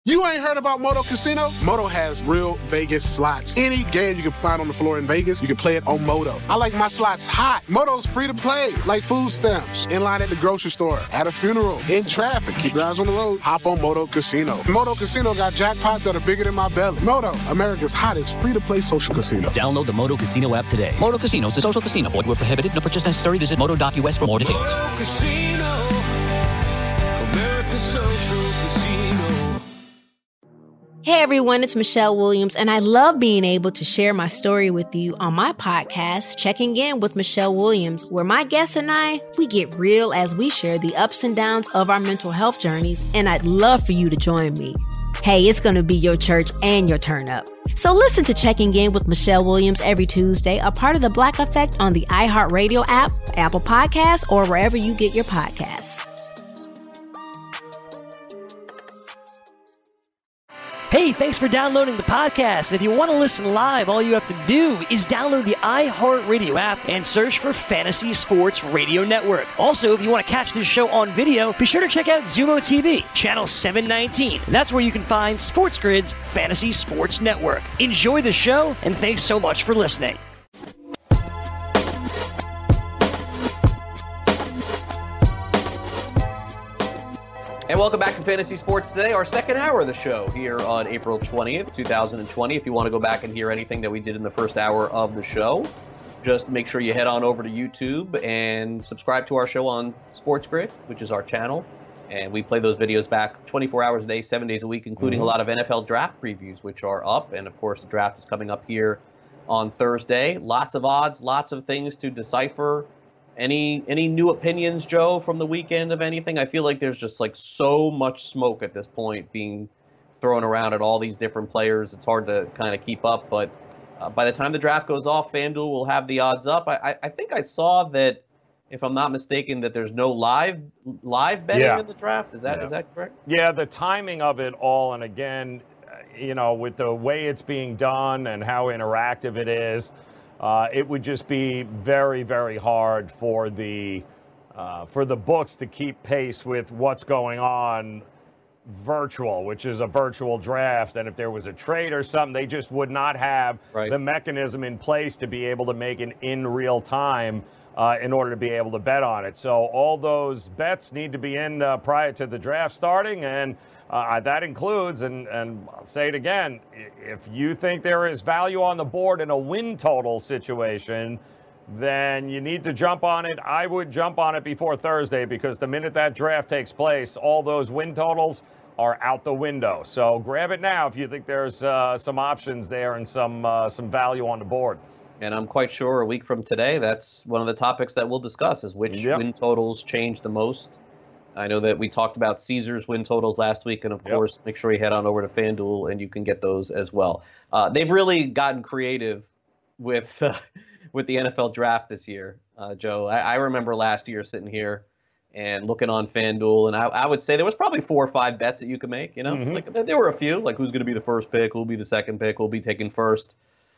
You ain't heard about Moto Casino? Moto has real Vegas slots. Any game you can find on the floor in Vegas, you can play it on Moto. I like my slots hot. Moto's free to play, like food stamps, in line at the grocery store, at a funeral, in traffic. Keep your eyes on the road. Hop on Moto Casino. Moto Casino got jackpots that are bigger than my belly. Moto, America's hottest free-to-play social casino. Download the Moto Casino app today. Moto Casino is a social casino. Void where prohibited. No purchase necessary. Visit moto.us for more details. Moto Casino, America's social casino. Hey everyone, it's Michelle Williams, and I love being able to share my story with you on my podcast, Checking In with Michelle Williams, where my guests and I, we get real as we share the ups and downs of our mental health journeys, and I'd love for you to join me. Hey, it's going to be your church and your turn up. So listen to Checking In with Michelle Williams every Tuesday, a part of the Black Effect on the iHeartRadio app, Apple Podcasts, or wherever you get your podcasts. Hey, thanks for downloading the podcast. If you want to listen live, all you have to do is download the iHeartRadio app and search for Fantasy Sports Radio Network. Also, if you want to catch this show on video, be sure to check out Zumo TV, channel 719. That's where you can find Sports Grid's Fantasy Sports Network. Enjoy the show, and thanks so much for listening. And welcome back to Fantasy Sports Today, our second hour of the show here on April 20th, 2020. If you want to go back and hear anything that we did in the first hour of the show, just make sure you head on over to YouTube and subscribe to our show on Sports Grid, which is our channel. And we play those videos back 24 hours a day, 7 days a week, including a lot of NFL draft previews, which are up. And, of course, the draft is coming up here on Thursday. Lots of odds, lots of things to decipher. Any new opinions, Joe, from the weekend of anything? I feel like there's just like so much smoke at this point being thrown around at all these different players. It's hard to kind of keep up. But by the time the draft goes off, FanDuel will have the odds up. I think I saw that, if I'm not mistaken, that there's no live betting in the draft. Is that correct? Yeah, the timing of it all, and again, with the way it's being done and how interactive it is, it would just be very, very hard for the books to keep pace with what's going on virtual, which is a virtual draft. And if there was a trade or something, they just would not have the mechanism in place to be able to make it in real time in order to be able to bet on it. So all those bets need to be in prior to the draft starting, and that includes, and I'll say it again, if you think there is value on the board in a win total situation, then you need to jump on it. I would jump on it before Thursday, because the minute that draft takes place, all those win totals are out the window. So grab it now if you think there's some options there and some value on the board. And I'm quite sure a week from today, that's one of the topics that we'll discuss, is which win totals change the most. I know that we talked about Caesars win totals last week, and of course, make sure you head on over to FanDuel and you can get those as well. They've really gotten creative with the NFL draft this year, Joe. I remember last year sitting here and looking on FanDuel, and I would say there was probably 4 or 5 bets that you could make. Like there were a few, like who's going to be the first pick, who'll be the second pick, who'll be taken first.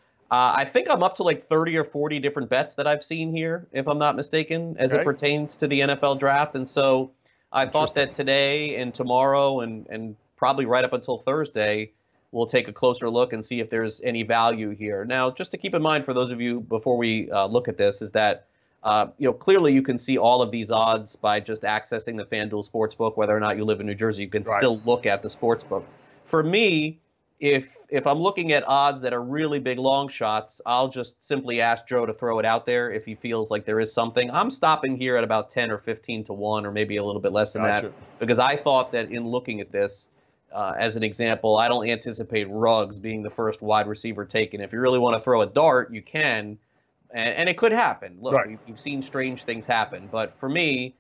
I think I'm up to like 30 or 40 different bets that I've seen here, if I'm not mistaken, as it pertains to the NFL draft. And so I thought that today and tomorrow and probably right up until Thursday, we'll take a closer look and see if there's any value here. Now, just to keep in mind for those of you before we look at this, is that clearly you can see all of these odds by just accessing the FanDuel Sportsbook. Whether or not you live in New Jersey, you can still look at the Sportsbook. For me, if I'm looking at odds that are really big long shots, I'll just simply ask Joe to throw it out there if he feels like there is something. I'm stopping here at about 10 or 15 to 1, or maybe a little bit less than that, because I thought that in looking at this, as an example, I don't anticipate Ruggs being the first wide receiver taken. If you really want to throw a dart, you can, and it could happen. Look, you've seen strange things happen, but for me,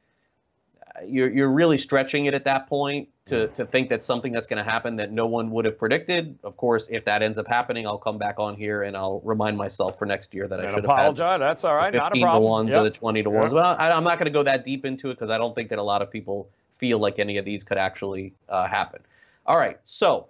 you're really stretching it at that point to think that something that's going to happen that no one would have predicted. Of course, if that ends up happening, I'll come back on here and I'll remind myself for next year that I should have apologize. That's all right. Not a problem. 15 to 1s or the 20 to 1s. Well, I'm not going to go that deep into it because I don't think that a lot of people feel like any of these could actually happen. All right. So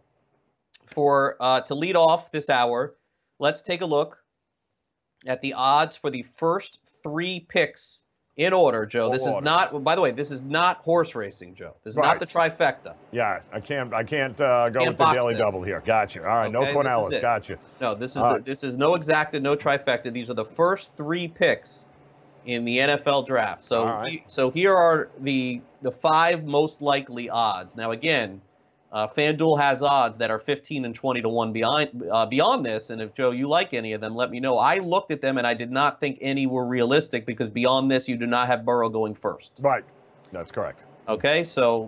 to lead off this hour, let's take a look at the odds for the first 3 picks In order, Joe. All this order. Is not. By the way, this is not horse racing, Joe. This is not the trifecta. Yeah, I can't go with the daily double here. Gotcha. All right, okay, no Cornelis. Gotcha. No, this is no exacta, no trifecta. These are the first 3 picks in the NFL draft. So, so here are the 5 most likely odds. Now, again, FanDuel has odds that are 15 and 20 to 1 beyond this. And if, Joe, you like any of them, let me know. I looked at them, and I did not think any were realistic because beyond this, you do not have Burrow going first. Right. That's correct. Okay, so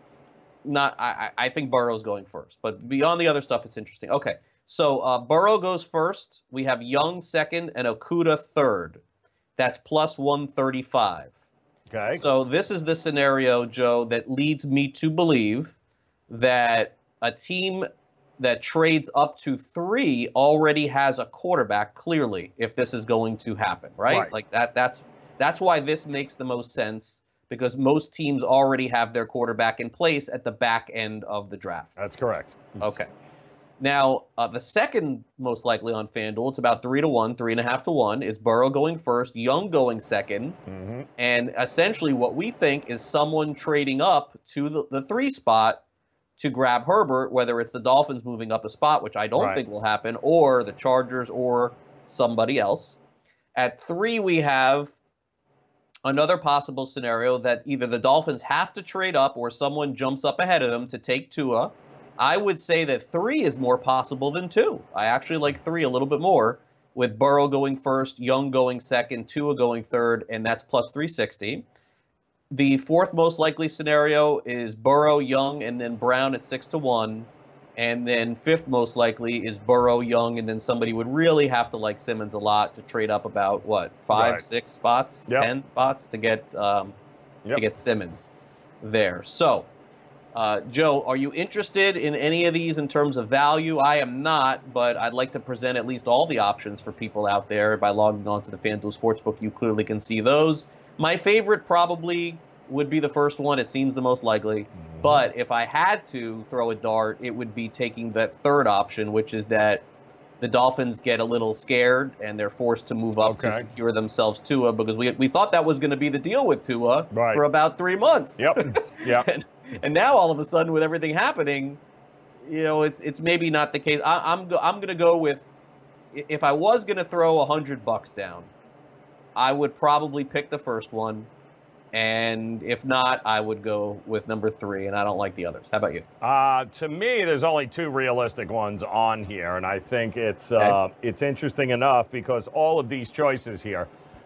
I think Burrow's going first. But beyond the other stuff, it's interesting. Okay, so Burrow goes first. We have Young second and Okudah third. That's plus 135. Okay. So this is the scenario, Joe, that leads me to believe that a team that trades up to 3 already has a quarterback, clearly, if this is going to happen, right? Like that's why this makes the most sense, because most teams already have their quarterback in place at the back end of the draft. That's correct. Okay. Now, the second most likely on FanDuel, it's about 3 to 1, 3.5 to 1. It's Burrow going first, Young going second. Mm-hmm. And essentially what we think is someone trading up to the 3 spot to grab Herbert, whether it's the Dolphins moving up a spot, which I don't think will happen, or the Chargers or somebody else. At 3, we have another possible scenario that either the Dolphins have to trade up or someone jumps up ahead of them to take Tua. I would say that 3 is more possible than 2. I actually like 3 a little bit more, with Burrow going first, Young going second, Tua going third, and that's plus 360. The 4th most likely scenario is Burrow, Young, and then Brown at 6 to 1. And then 5th most likely is Burrow, Young, and then somebody would really have to like Simmons a lot to trade up about, 5, 6 spots, 10 spots to get Simmons there. So, Joe, are you interested in any of these in terms of value? I am not, but I'd like to present at least all the options for people out there. By logging on to the FanDuel Sportsbook, you clearly can see those. My favorite probably would be the first one. It seems the most likely. Mm-hmm. But if I had to throw a dart, it would be taking that 3rd option, which is that the Dolphins get a little scared and they're forced to move up to secure themselves Tua, because we thought that was going to be the deal with Tua for about 3 months. Yep. And now all of a sudden, with everything happening, it's maybe not the case. I'm going to go with, if I was going to throw $100 down, I would probably pick the first one, and if not, I would go with number 3, and I don't like the others. How about you? To me, there's only 2 realistic ones on here, and I think it's interesting enough because all of these choices here,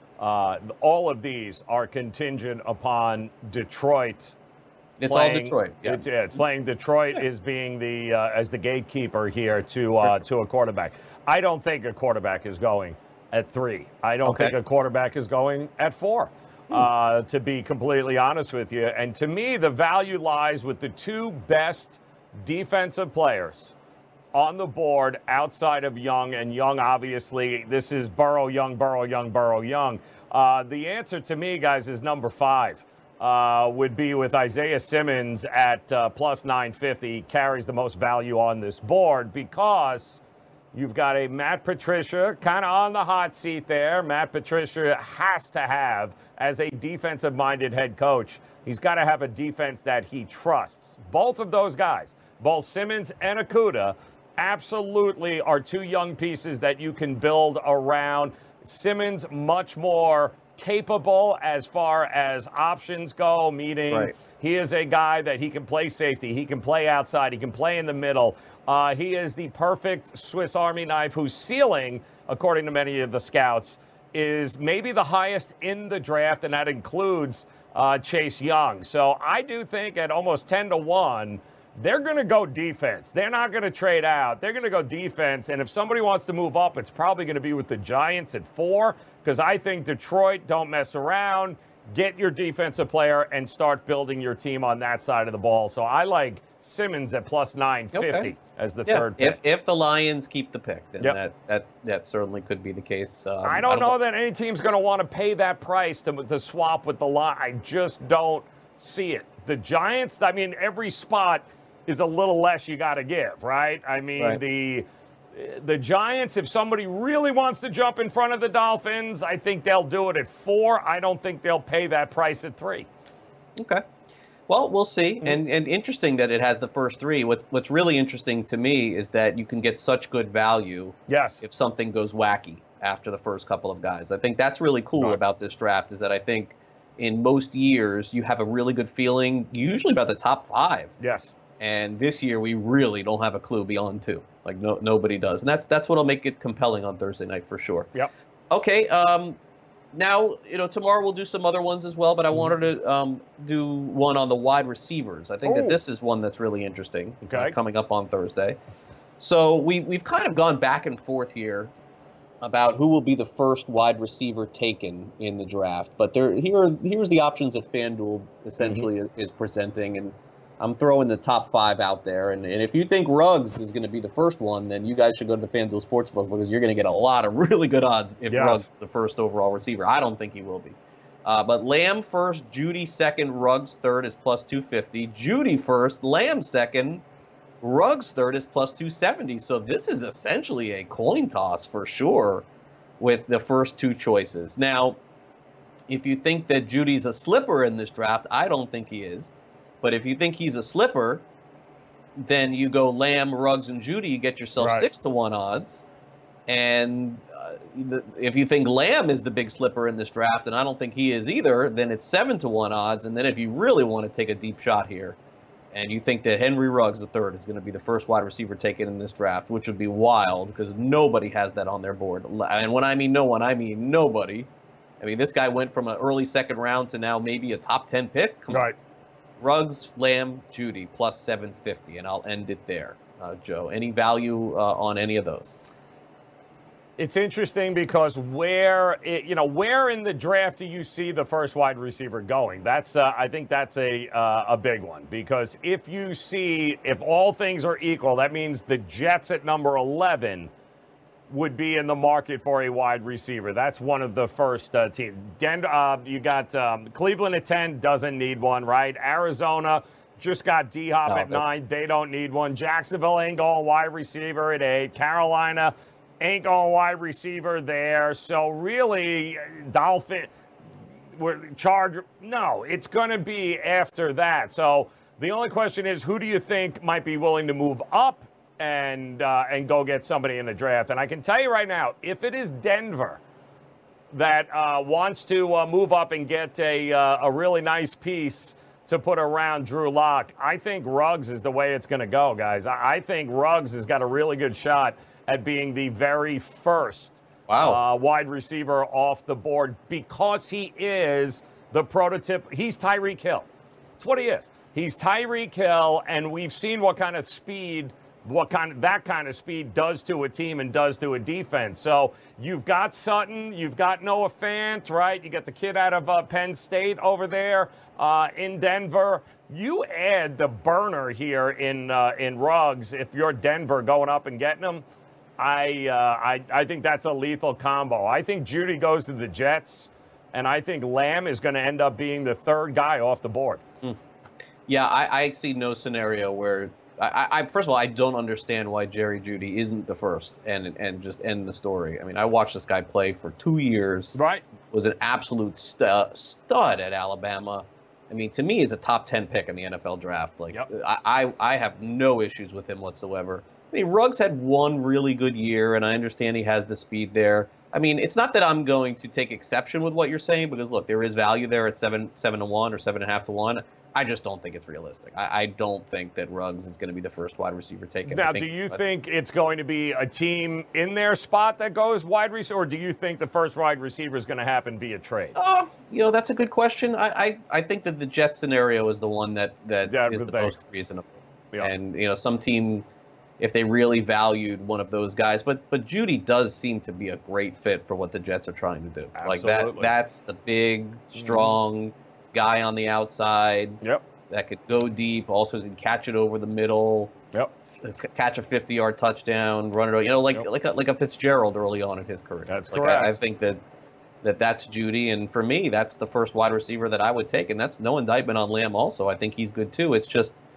all of these are contingent upon Detroit. It's all Detroit. Yeah. It's playing Detroit is being the as the gatekeeper here to a quarterback. I don't think a quarterback is going at 3. I don't think a quarterback is going at 4. To be completely honest with you. And to me, the value lies with the 2 best defensive players on the board outside of Young. And Young, obviously, this is Burrow, Young, Burrow, Young, Burrow, Young. The answer to me, guys, is number 5. Would be with Isaiah Simmons at plus 950. He carries the most value on this board because you've got a Matt Patricia kind of on the hot seat there. Matt Patricia has to have, as a defensive-minded head coach, he's got to have a defense that he trusts. Both of those guys, both Simmons and Okudah, absolutely are 2 young pieces that you can build around. Simmons much more capable as far as options go, meaning he is a guy that he can play safety, he can play outside, he can play in the middle. He is the perfect Swiss Army knife whose ceiling, according to many of the scouts, is maybe the highest in the draft, and that includes Chase Young. So I do think at almost 10 to 1, they're going to go defense. They're not going to trade out. They're going to go defense. And if somebody wants to move up, it's probably going to be with the Giants at 4, because I think Detroit don't mess around. Get your defensive player and start building your team on that side of the ball. So I like Simmons at plus 950 as the 3rd pick. If the Lions keep the pick, then that certainly could be the case. I don't know that any team's going to want to pay that price to swap with the Lions. I just don't see it. The Giants, I mean, every spot is a little less you got to give, right? I mean, The Giants, if somebody really wants to jump in front of the Dolphins, I think they'll do it at 4. I don't think they'll pay that price at 3. Okay. Well, we'll see. And interesting that it has the first 3. What's really interesting to me is that you can get such good value if something goes wacky after the first couple of guys. I think that's really cool about this draft, is that I think in most years you have a really good feeling, usually about the top 5. Yes. And this year we really don't have a clue beyond 2. Like nobody does. And that's what'll make it compelling on Thursday night for sure. Yep. Okay. Now, tomorrow we'll do some other ones as well, but I wanted to do one on the wide receivers. I think that this is one that's really interesting coming up on Thursday. So we've kind of gone back and forth here about who will be the first wide receiver taken in the draft. But here's the options that FanDuel essentially is presenting, and I'm throwing the top 5 out there. And if you think Ruggs is going to be the first one, then you guys should go to the FanDuel Sportsbook, because you're going to get a lot of really good odds if Ruggs is the first overall receiver. I don't think he will be. But Lamb first, Judy second, Ruggs third is plus 250. Judy first, Lamb second, Ruggs third is plus 270. So this is essentially a coin toss for sure with the first 2 choices. Now, if you think that Judy's a slipper in this draft, I don't think he is. But if you think he's a slipper, then you go Lamb, Ruggs, and Judy. You get yourself 6-1 odds. And if you think Lamb is the big slipper in this draft, and I don't think he is either, then it's 7-1 odds. And then if you really want to take a deep shot here, and you think that Henry Ruggs III is going to be the first wide receiver taken in this draft, which would be wild because nobody has that on their board. And when I mean no one, I mean nobody. I mean, this guy went from an early second round to now maybe a top 10 pick. Come on. Ruggs, Lamb, Judy, plus 750, and I'll end it there. Joe, any value on any of those? It's interesting because where in the draft do you see the first wide receiver going? That's I think that's a big one, because if all things are equal, that means the Jets at number 11 would be in the market for a wide receiver. That's one of the first teams. You got Cleveland at 10, doesn't need one, right? Arizona just got D-Hop at 9. They don't need one. Jacksonville ain't going wide receiver at 8. Carolina ain't going wide receiver there. So really, Dolphin, Charger, no, it's going to be after that. So the only question is, who do you think might be willing to move up and go get somebody in the draft? And I can tell you right now, if it is Denver that wants to move up and get a really nice piece to put around Drew Lock, I think Ruggs is the way it's going to go, guys. I think Ruggs has got a really good shot at being the very first wide receiver off the board, because he is the prototype. He's Tyreek Hill. That's what he is. He's Tyreek Hill, and we've seen what kind of speed that kind of speed does to a team and does to a defense. So you've got Sutton, you've got Noah Fant, right? You got the kid out of Penn State over there in Denver. You add the burner here in Ruggs if you're Denver going up and getting him. I think that's a lethal combo. I think Judy goes to the Jets, and I think Lamb is going to end up being the third guy off the board. Yeah, I see no scenario where first of all, I don't understand why Jerry Jeudy isn't the first and just end the story. I mean, I watched this guy play for 2 years. Right. Was an absolute stud at Alabama. I mean, to me, he's a top 10 pick in the NFL draft. Like, I have no issues with him whatsoever. I mean, Ruggs had one really good year, and I understand he has the speed there. I mean, it's not that I'm going to take exception with what you're saying, because look, there is value there at 7-1 or 7.5-1. I just don't think it's realistic. I don't think that Ruggs is going to be the first wide receiver taken. Now, do you think it's going to be a team in their spot that goes wide receiver, or do you think the first wide receiver is going to happen via trade? That's a good question. I think that the Jets scenario is the one that is the most reasonable. Yeah. And, some team, if they really valued one of those guys, but Jeudy does seem to be a great fit for what the Jets are trying to do. Absolutely. Like that's the big, strong guy on the outside that could go deep, also can catch it over the middle, catch a 50-yard touchdown, run it, like a Fitzgerald early on in his career. That's correct. I think that's Jeudy, and for me, that's the first wide receiver that I would take, and that's no indictment on Lamb also. I think he's good too. It's just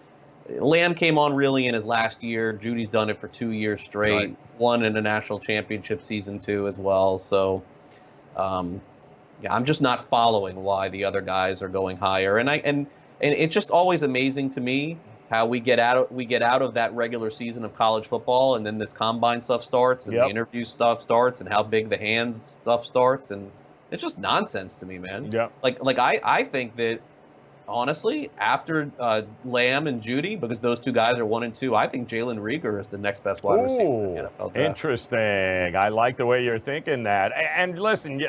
Lamb came on really in his last year. Judy's done it for 2 years straight. Right. Won in a national championship season 2 as well. So, I'm just not following why the other guys are going higher. And it's just always amazing to me how we get out of that regular season of college football, and then this combine stuff starts, and the interview stuff starts, and how big the hands stuff starts, and it's just nonsense to me, man. Yeah. Like I think that honestly, after Lamb and Judy, because those 2 guys are 1 and 2, I think Jalen Reagor is the next best wide receiver in the NFL draft. Interesting. I like the way you're thinking that. And listen,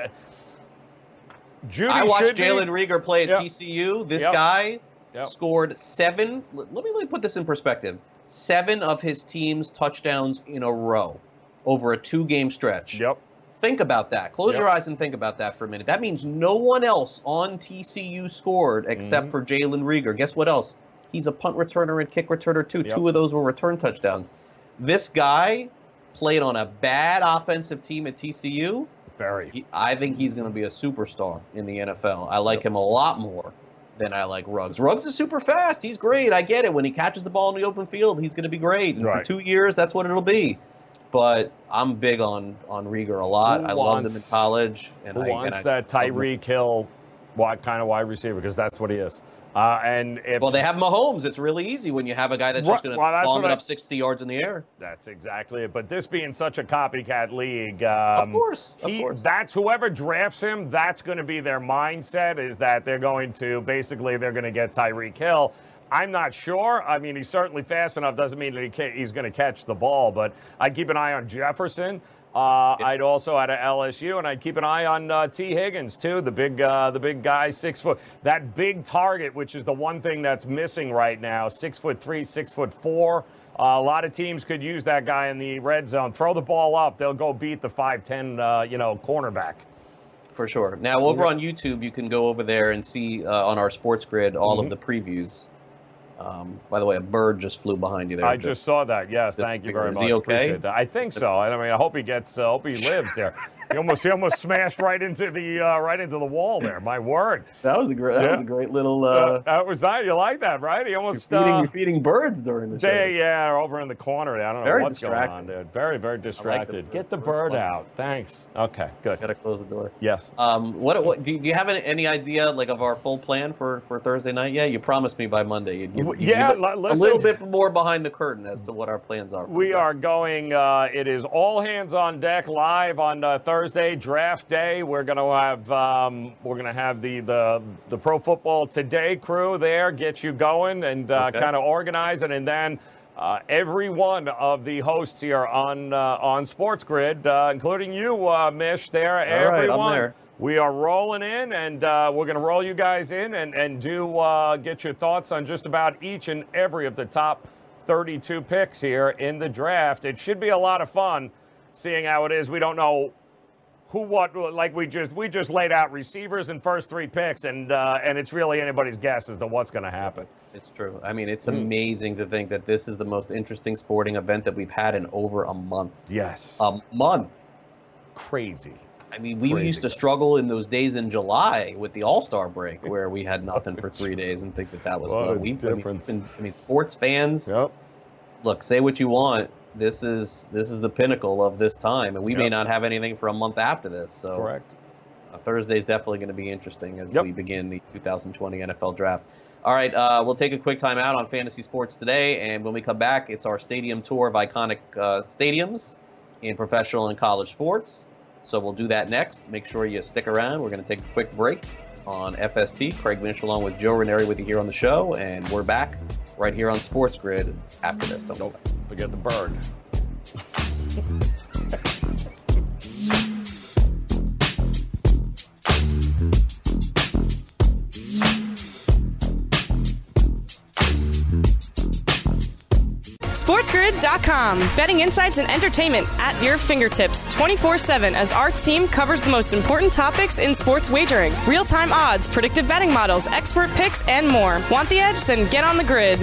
Judy. I watched Jalen Reagor play at TCU. This guy scored 7. Let me put this in perspective. 7 of his team's touchdowns in a row over a 2-game stretch. Yep. Think about that. Close your eyes and think about that for a minute. That means no one else on TCU scored except for Jalen Reagor. Guess what else? He's a punt returner and kick returner too. 2 of those were return touchdowns. This guy played on a bad offensive team at TCU. I think he's going to be a superstar in the NFL. I like him a lot more than I like Ruggs. Ruggs is super fast. He's great. I get it. When he catches the ball in the open field, he's going to be great. And for 2 years, that's what it'll be. But I'm big on Reagor a lot. I loved him in college. And who wants that Tyreek Hill kind of wide receiver? Because that's what he is. They have Mahomes. It's really easy when you have a guy that's just going to bomb it up 60 yards in the air. That's exactly it. But this being such a copycat league, of course. That's whoever drafts him. That's going to be their mindset. Is that they're going to get Tyreek Hill. I'm not sure. I mean, he's certainly fast enough. Doesn't mean that he's going to catch the ball. But I'd keep an eye on Jefferson. I'd also at LSU, and I'd keep an eye on T. Higgins too, the big guy, 6 foot. That big target, which is the one thing that's missing right now, 6'3", 6'4". A lot of teams could use that guy in the red zone. Throw the ball up, they'll go beat the 5'10", cornerback. For sure. Now over on YouTube, you can go over there and see on our Sports Grid all of the previews. By the way, a bird just flew behind you there. I just saw that. Yes, thank you very much. Is he okay? I think so. I mean, I hope he lives there. He almost smashed right into the wall there. My word. That was a great little. That was nice. You like that, right? He almost. You're feeding birds during the show. Yeah, over in the corner. I don't know what's going on there. Very, very distracted. Like Get the bird out. Thanks. Okay, good. Gotta close the door. Yes. What do you have any idea of our full plan for Thursday night? Yeah, you promised me by Monday you'd give a little bit more behind the curtain as to what our plans are. We are going. It is all hands on deck live on Thursday, draft day. We're going to have the Pro Football Today crew there, get you going and kind of organize it, and then every one of the hosts here on Sports Grid, including you, Mish. There, everyone. Right, I'm there. We are rolling in, and we're going to roll you guys in and get your thoughts on just about each and every of the top 32 picks here in the draft. It should be a lot of fun, seeing how it is. We don't know we just laid out receivers and first 3 picks, and it's really anybody's guess as to what's going to happen. It's true. I mean, it's amazing to think that this is the most interesting sporting event that we've had in over a month. Yes. A month. Crazy. I mean, we used to struggle in those days in July with the All-Star break where we had nothing for 3 days and think that was slow. I mean, sports fans, look, say what you want. This is the pinnacle of this time, and we may not have anything for a month after this. So correct. Thursday is definitely going to be interesting as we begin the 2020 NFL Draft. All right, we'll take a quick time out on Fantasy Sports Today, and when we come back, it's our stadium tour of iconic stadiums in professional and college sports. So we'll do that next. Make sure you stick around. We're going to take a quick break on FST. Craig Mish along with Joe Ranieri with you here on the show, and we're back right here on Sports Grid after this. Don't forget the bird. SportsGrid.com. Betting insights and entertainment at your fingertips 24/7 as our team covers the most important topics in sports wagering. Real-time odds, predictive betting models, expert picks, and more. Want the edge? Then get on the grid.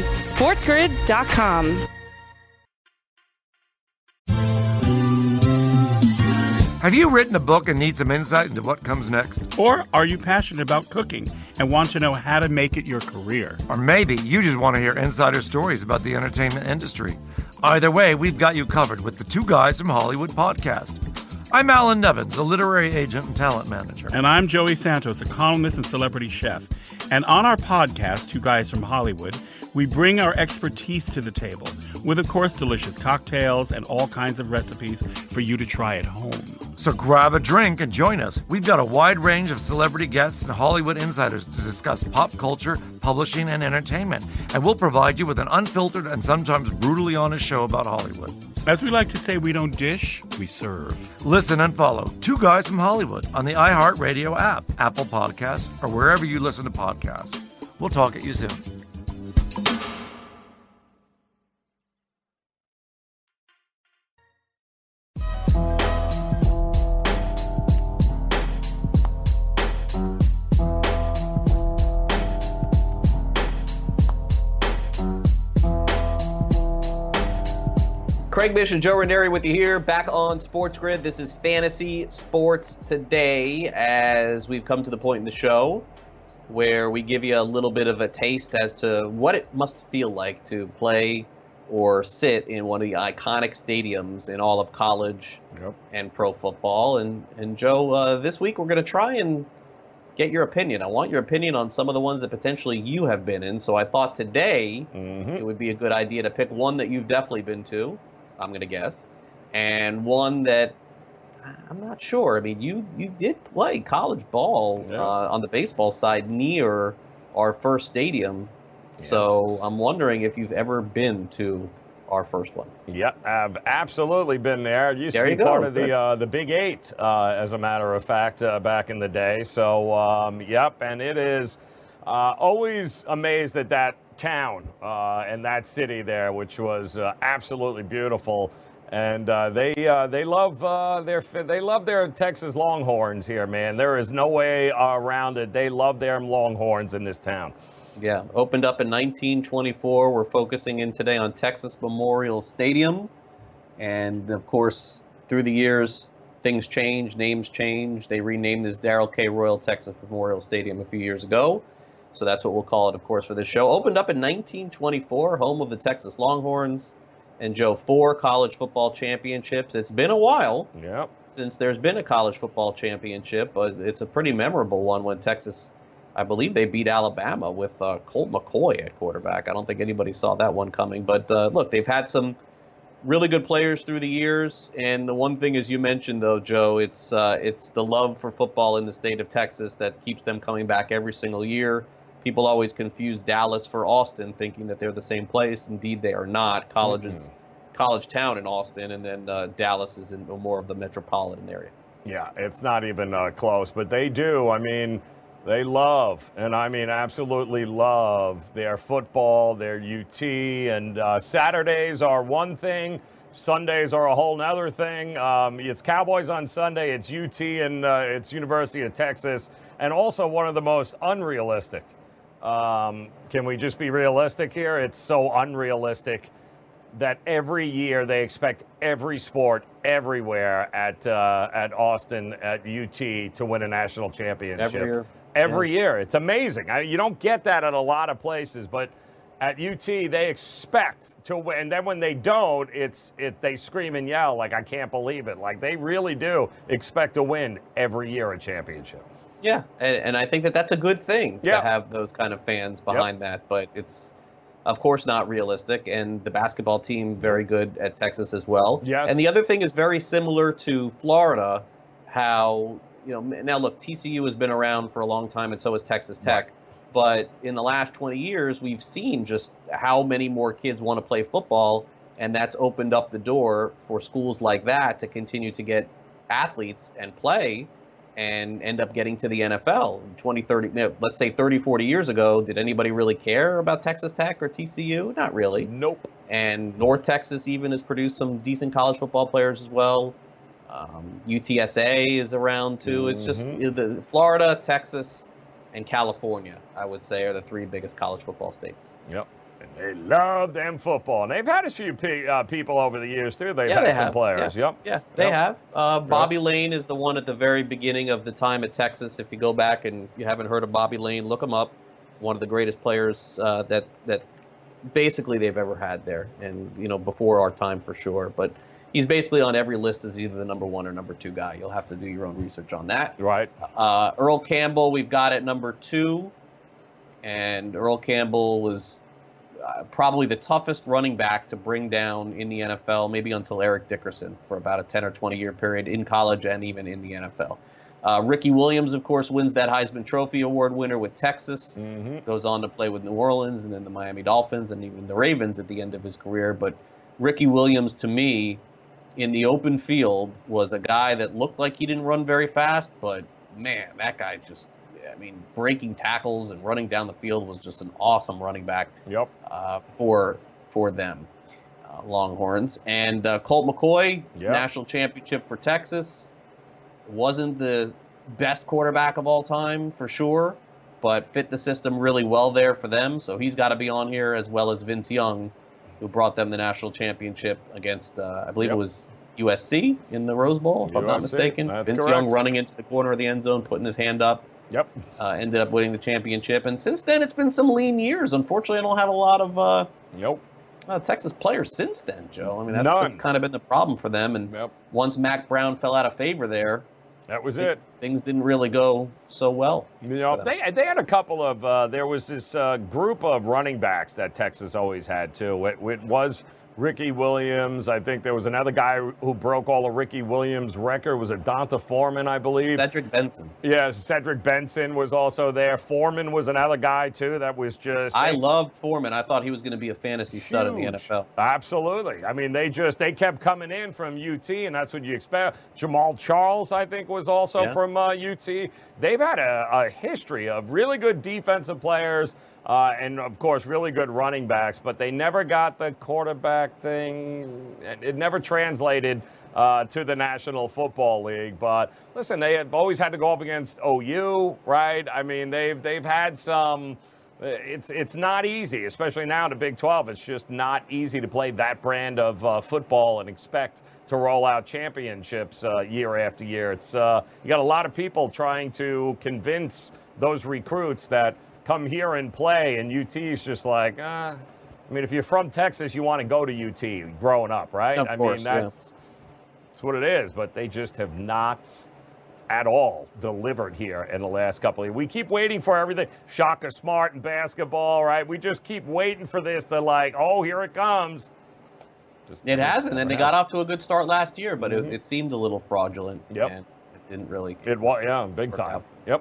SportsGrid.com. Have you written a book and need some insight into what comes next? Or are you passionate about cooking and want to know how to make it your career? Or maybe you just want to hear insider stories about the entertainment industry. Either way, we've got you covered with the Two Guys from Hollywood podcast. I'm Alan Nevins, a literary agent and talent manager. And I'm Joey Santos, a columnist and celebrity chef. And on our podcast, Two Guys from Hollywood, we bring our expertise to the table with, of course, delicious cocktails and all kinds of recipes for you to try at home. So grab a drink and join us. We've got a wide range of celebrity guests and Hollywood insiders to discuss pop culture, publishing, and entertainment. And we'll provide you with an unfiltered and sometimes brutally honest show about Hollywood. As we like to say, we don't dish, we serve. Listen and follow Two Guys from Hollywood on the iHeartRadio app, Apple Podcasts, or wherever you listen to podcasts. We'll talk at you soon. Craig Mish and Joe Ranieri with you here, back on Sports Grid. This is Fantasy Sports Today, as we've come to the point in the show where we give you a little bit of a taste as to what it must feel like to play or sit in one of the iconic stadiums in all of college and pro football. And Joe, this week we're going to try and get your opinion. I want your opinion on some of the ones that potentially you have been in. So I thought today it would be a good idea to pick one that you've definitely been to, I'm going to guess, and one that I'm not sure. I mean, you did play college ball on the baseball side near our first stadium. Yes. So I'm wondering if you've ever been to our first one. Yeah, I've absolutely been there. It used to be part of the Big Eight, as a matter of fact, back in the day. So, yep, and it is always amazed at that town and that city there, which was absolutely beautiful. And they love their Texas Longhorns here, man. There is no way around it. They love their Longhorns in this town. Yeah, opened up in 1924. We're focusing in today on Texas Memorial Stadium. And, of course, through the years, things change, names change. They renamed this Darrell K. Royal Texas Memorial Stadium a few years ago. So that's what we'll call it, of course, for this show. Opened up in 1924, home of the Texas Longhorns. And, Joe, 4 college football championships. It's been a while since there's been a college football championship, but it's a pretty memorable one when Texas, I believe they beat Alabama with Colt McCoy at quarterback. I don't think anybody saw that one coming. But, look, they've had some really good players through the years. And the one thing, as you mentioned, though, Joe, it's the love for football in the state of Texas that keeps them coming back every single year. People always confuse Dallas for Austin, thinking that they're the same place. Indeed, they are not. College town in Austin, and then Dallas is in more of the metropolitan area. Yeah, it's not even close, but they do. I mean, they love, and I mean absolutely love their football, their UT, and Saturdays are one thing. Sundays are a whole nother thing. It's Cowboys on Sunday, it's UT, and it's University of Texas, and also one of the most unrealistic. Can we just be realistic here? It's so unrealistic that every year they expect every sport everywhere at Austin, at UT, to win a national championship. Every year. It's amazing. You don't get that at a lot of places, but at UT they expect to win. And then when they don't, they scream and yell like, I can't believe it. Like, they really do expect to win every year a championship. Yeah, and I think that that's a good thing to have those kind of fans behind that. But it's, of course, not realistic. And the basketball team, very good at Texas as well. Yes. And the other thing is very similar to Florida, how, now look, TCU has been around for a long time, and so has Texas Tech. Right. But in the last 20 years, we've seen just how many more kids want to play football, and that's opened up the door for schools like that to continue to get athletes and play and end up getting to the NFL. 20, 30, let's say 30, 40 years ago, did anybody really care about Texas Tech or TCU? Not really. Nope. And North Texas even has produced some decent college football players as well. UTSA is around too. It's just the Florida, Texas, and California, I would say, are the 3 biggest college football states. Yep. They love them football. And they've had a few people over the years, too. They've had some players. Yeah, they have. Bobby Lane is the one at the very beginning of the time at Texas. If you go back and you haven't heard of Bobby Lane, look him up. One of the greatest players that basically they've ever had there. And, before our time for sure. But he's basically on every list as either the number 1 or number 2 guy. You'll have to do your own research on that. Right. Earl Campbell, we've got at number 2. And Earl Campbell was probably the toughest running back to bring down in the NFL, maybe until Eric Dickerson for about a 10 or 20-year period in college and even in the NFL. Ricky Williams, of course, wins that Heisman Trophy Award winner with Texas, goes on to play with New Orleans and then the Miami Dolphins and even the Ravens at the end of his career. But Ricky Williams, to me, in the open field, was a guy that looked like he didn't run very fast, but, man, that guy just... breaking tackles and running down the field was just an awesome running back for them, Longhorns. And Colt McCoy, national championship for Texas. Wasn't the best quarterback of all time, for sure, but fit the system really well there for them. So he's got to be on here, as well as Vince Young, who brought them the national championship against, I believe it was USC in the Rose Bowl, if I'm not mistaken. Vince Young running into the corner of the end zone, putting his hand up. Ended up winning the championship. And since then, it's been some lean years. Unfortunately, I don't have a lot of Texas players since then, Joe. I mean, that's kind of been the problem for them. And once Mac Brown fell out of favor there, that was it. Things didn't really go so well. They had a couple of there was this group of running backs that Texas always had, too. It was Ricky Williams. I think there was another guy who broke all of Ricky Williams' record. Was it Donta Foreman, I believe? Cedric Benson. Yeah, Cedric Benson was also there. Foreman was another guy, too, that was just... I loved Foreman. I thought he was going to be a fantasy stud in the NFL. Absolutely. I mean, they kept coming in from UT, and that's what you expect. Jamal Charles, I think, was also from UT. They've had a history of really good defensive players, and, of course, really good running backs, but they never got the quarterback thing. It never translated to the National Football League. But, listen, they have always had to go up against OU, right? I mean, they've had some – it's not easy, especially now in the Big 12. It's just not easy to play that brand of football and expect to roll out championships year after year. It's you got a lot of people trying to convince those recruits that – come here and play, and UT's just like, I mean, if you're from Texas, you want to go to UT growing up, right? Of course, that's what it is, but they just have not at all delivered here in the last couple of years. We keep waiting for everything. Shaka Smart in basketball, right? We just keep waiting for this to here it comes. It hasn't, and they got off to a good start last year, but it seemed a little fraudulent. And it didn't really. It was, big time. Yeah.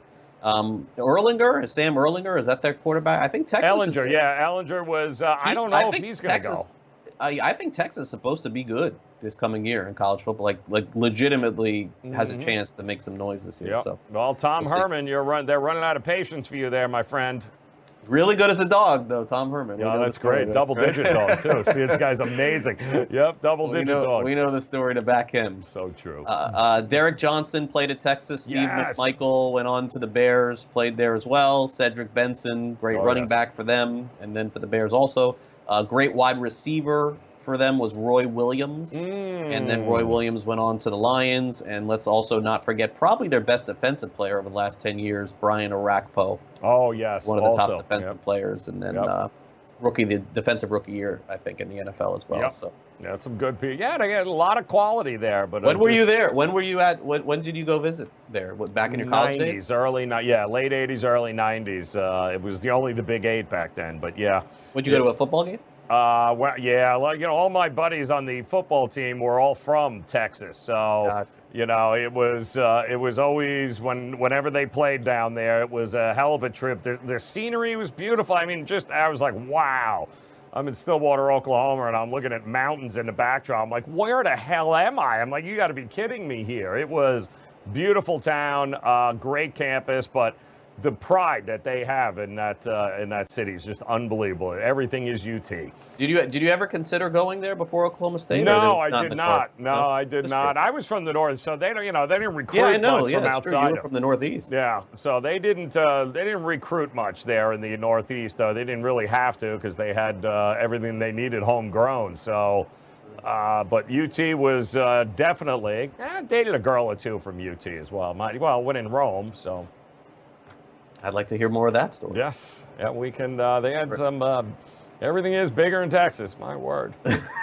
Erlinger, Sam Erlinger, is that their quarterback? I think Texas. Ellinger, Ellinger was. I don't know if he's going to go. I think Texas is supposed to be good this coming year in college football. Like legitimately has a chance to make some noise this year. So, well, Tom Herman, they're running out of patience for you there, my friend. Really good as a dog, though, Tom Herman. Yeah, that's great. Double-digit dog, too. See, this guy's amazing. Yep, double-digit dog. We know the story to back him. So true. Derek Johnson played at Texas. Steve McMichael went on to the Bears, played there as well. Cedric Benson, great running back for them, and then for the Bears also. Great wide receiver for them was Roy Williams. And then Roy Williams went on to the Lions. And let's also not forget probably their best defensive player over the last 10 years, Brian Orakpo. Oh, yes. One of the top defensive players. And then the defensive rookie year, I think, in the NFL as well. So that's some good people. Yeah, they got a lot of quality there. But when were you there? When were you at? When did you go visit there? Back in your college days? Late 80s, early 90s. It was the Big 8 back then. But would you go to a football game? All my buddies on the football team were all from Texas, so it was always whenever they played down there, it was a hell of a trip. The scenery was beautiful. I mean, I was like, wow. I'm in Stillwater, Oklahoma, and I'm looking at mountains in the backdrop. I'm like, where the hell am I? I'm like, you got to be kidding me here. It was beautiful town, great campus, but the pride that they have in that city is just unbelievable. Everything is UT. Did you ever consider going there before Oklahoma State? No, I did not. No, I did not. I was from the north, so they don't. They didn't recruit much from outside. True. You were from the Northeast. Yeah, so they didn't recruit much there in the Northeast. Though they didn't really have to because they had everything they needed homegrown. So, but UT was definitely. I dated a girl or two from UT as well. Went in Rome, so. I'd like to hear more of that story. Yes. Yeah, we can. They had some. Everything is bigger in Texas. My word.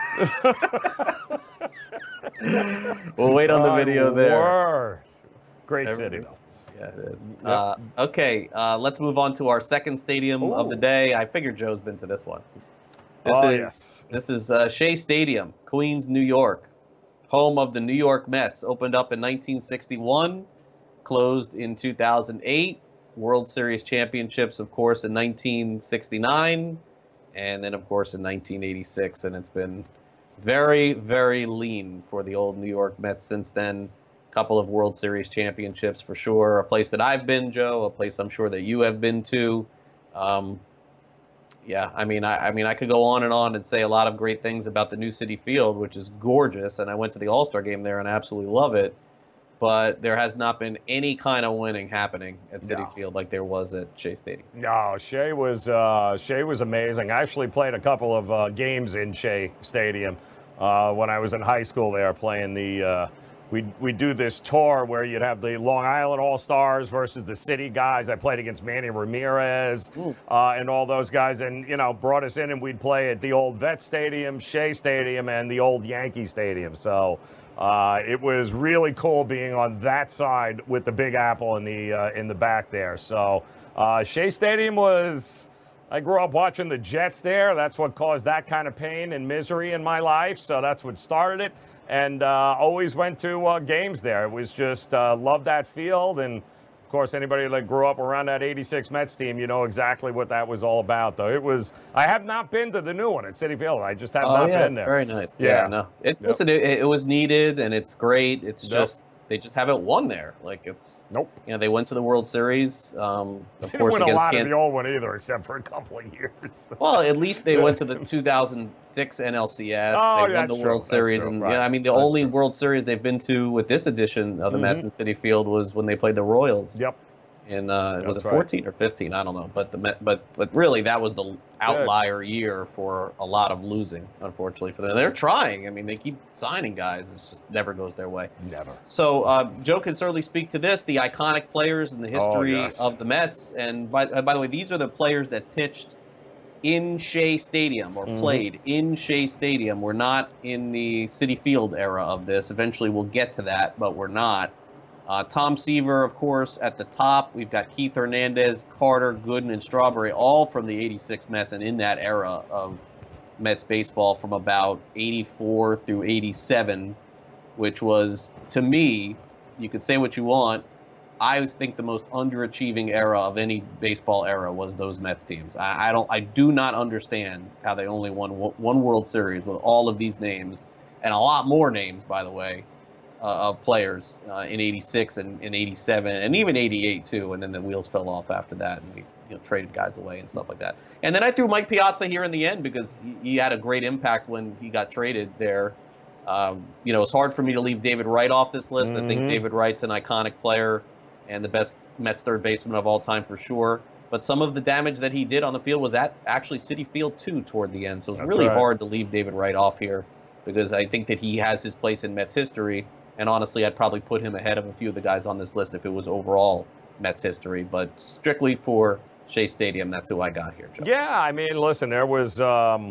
We'll wait on the video there. Word. Great city, though. Yeah, it is. Yep. Okay, let's move on to our second stadium of the day. I figured Joe's been to this one. Yes. This is Shea Stadium, Queens, New York, home of the New York Mets. Opened up in 1961, closed in 2008. World Series championships, of course, in 1969, and then, of course, in 1986. And it's been very, very lean for the old New York Mets since then. A couple of World Series championships for sure. A place that I've been, Joe. A place I'm sure that you have been to. Yeah, I mean, I could go on and say a lot of great things about the new Citi Field, which is gorgeous. And I went to the All-Star game there, and I absolutely love it. But there has not been any kind of winning happening at Citi Field like there was at Shea Stadium. No, Shea was amazing. I actually played a couple of games in Shea Stadium when I was in high school there playing the we do this tour where you'd have the Long Island All-Stars versus the City guys. I played against Manny Ramirez and all those guys, and brought us in, and we'd play at the old Vet Stadium, Shea Stadium, and the old Yankee Stadium. So it was really cool being on that side with the Big Apple in the back there. So Shea Stadium was. I grew up watching the Jets there. That's what caused that kind of pain and misery in my life. So that's what started it. And always went to games there. It was just loved that field. And, of course, anybody that grew up around that 86 Mets team, you know exactly what that was all about, though. It was – I have not been to the new one at Citi Field. I just have not been there. Very nice. Yeah, no. Listen, it was needed, and it's great. It's just – they just haven't won there. Like, it's nope. They went to the World Series. Of they course, didn't win a lot of the old one either, except for a couple of years. Well, at least they went to the 2006 NLCS. Oh, they won the World Series, and right. I mean, the only World Series they've been to with this edition of the Mets in Citi Field was when they played the Royals. Yep. And was it 14 or 15? I don't know. But but really, that was the outlier year for a lot of losing, unfortunately, for them. They're trying. I mean, they keep signing guys. It just never goes their way. Never. So Joe can certainly speak to this, the iconic players in the history of the Mets. And by the way, these are the players that pitched in Shea Stadium or played in Shea Stadium. We're not in the Citi Field era of this. Eventually, we'll get to that, but we're not. Tom Seaver, of course, at the top. We've got Keith Hernandez, Carter, Gooden, and Strawberry, all from the 86 Mets and in that era of Mets baseball from about 84 through 87, which was, to me, you could say what you want, I think the most underachieving era of any baseball era was those Mets teams. I do not understand how they only won one World Series with all of these names, and a lot more names, by the way, of players in 86 and in 87 and even 88 too, and then the wheels fell off after that, and we traded guys away and stuff like that. And then I threw Mike Piazza here in the end because he had a great impact when he got traded there. It's hard for me to leave David Wright off this list. I think David Wright's an iconic player and the best Mets third baseman of all time for sure. But some of the damage that he did on the field was at actually Citi Field too toward the end. So it's really hard to leave David Wright off here because I think that he has his place in Mets history. And honestly, I'd probably put him ahead of a few of the guys on this list if it was overall Mets history. But strictly for Shea Stadium, that's who I got here, Joe. Yeah, I mean, listen, there was a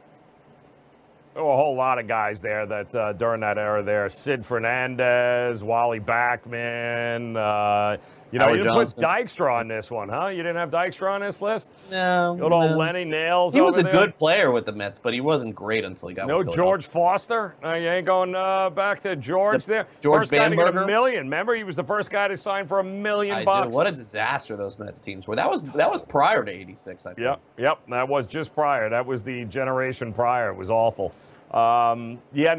whole lot of guys there that during that era there. Sid Fernandez, Wally Backman. You didn't put Dykstra on this one, huh? You didn't have Dykstra on this list? No. Good old Lenny Nails. He was a good player with the Mets, but he wasn't great until he got. No George Foster. You ain't going back to George there. George first guy to get Bamberger? $1 million. Remember, he was the first guy to sign for $1 million bucks. What a disaster those Mets teams were. That was prior to '86, I think. Yep. That was just prior. That was the generation prior. It was awful.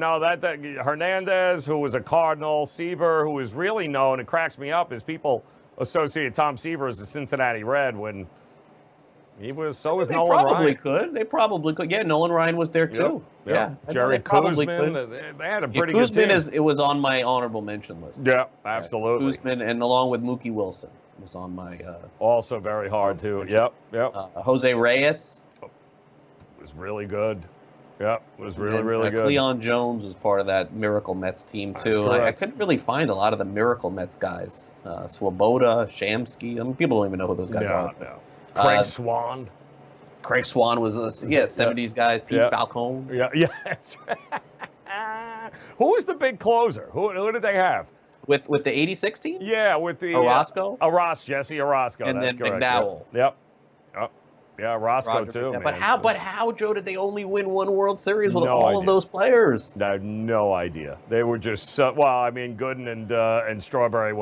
That Hernandez, who was a Cardinal, Seaver, who was really known. It cracks me up is people associate Tom Seaver as a Cincinnati Red when he was. So was They Nolan Ryan. They probably could. Yeah, Nolan Ryan was there too. Yep. Yeah, Jerry probably Koosman. They had a pretty good team. It was on my honorable mention list. Yeah, absolutely. Koosman, and along with Mookie Wilson, was on my. Also very hard too. Yep. Jose Reyes was really good. Yep, was really good. Cleon Jones was part of that Miracle Mets team too. I couldn't really find a lot of the Miracle Mets guys. Swoboda, Shamsky. I mean, people don't even know who those guys are. No. Craig Swan. Craig Swan was 70s guys. Pete Falcone. Yeah. That's right. Who was the big closer? Who did they have? With the 86 team? Yeah, with the Orozco? Jesse Orozco. And that's then correct. McDowell. Yep. Yeah, Orozco too. Man. But how, Joe, did they only win one World Series with all of those players? I have no idea. They were just Gooden and Strawberry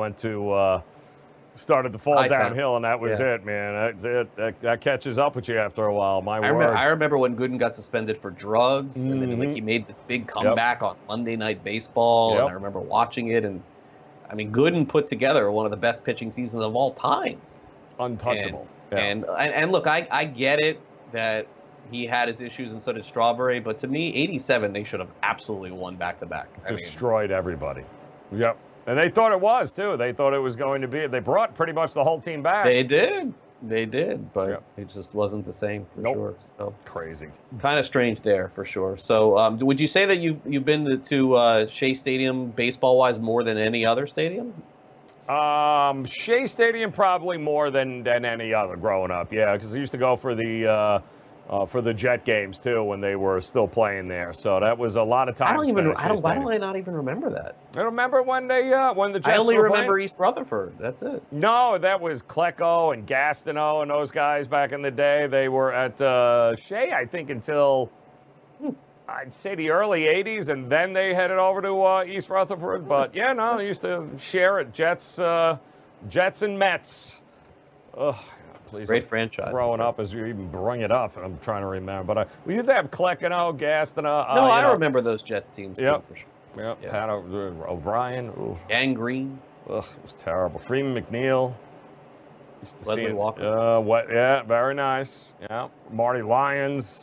started to fall downhill, and that was it, man. That's it. That catches up with you after a while. I remember when Gooden got suspended for drugs, and then he made this big comeback on Monday Night Baseball, and I remember watching it. And I mean, Gooden put together one of the best pitching seasons of all time. Untouchable. And look, I get it that he had his issues, and so did Strawberry. But to me, 87, they should have absolutely won back-to-back. Destroyed everybody. Yep. And they thought it was, too. They thought it was going to be. They brought pretty much the whole team back. They did. But it just wasn't the same for sure. So crazy. Kind of strange there for sure. So would you say that you've been to Shea Stadium baseball-wise more than any other stadium? Shea Stadium probably more than any other growing up. Yeah, because I used to go for the Jet games too when they were still playing there. So that was a lot of time. Why do I not even remember that? I remember when the Jets. I only remember playing? East Rutherford. That's it. No, that was Klecko and Gastineau and those guys back in the day. They were at Shea, I think, until I'd say the early 80s, and then they headed over to East Rutherford. But, they used to share it, Jets and Mets. Ugh, please. Great franchise. Growing up as you even bring it up, and I'm trying to remember. But we used to have Klecko, Gastineau. No, I remember those Jets teams, too, for sure. Yep. Pat O'Brien. Ooh. Gang Green. Ugh, it was terrible. Freeman McNeil. Leslie Walker. Very nice. Yeah. Marty Lyons.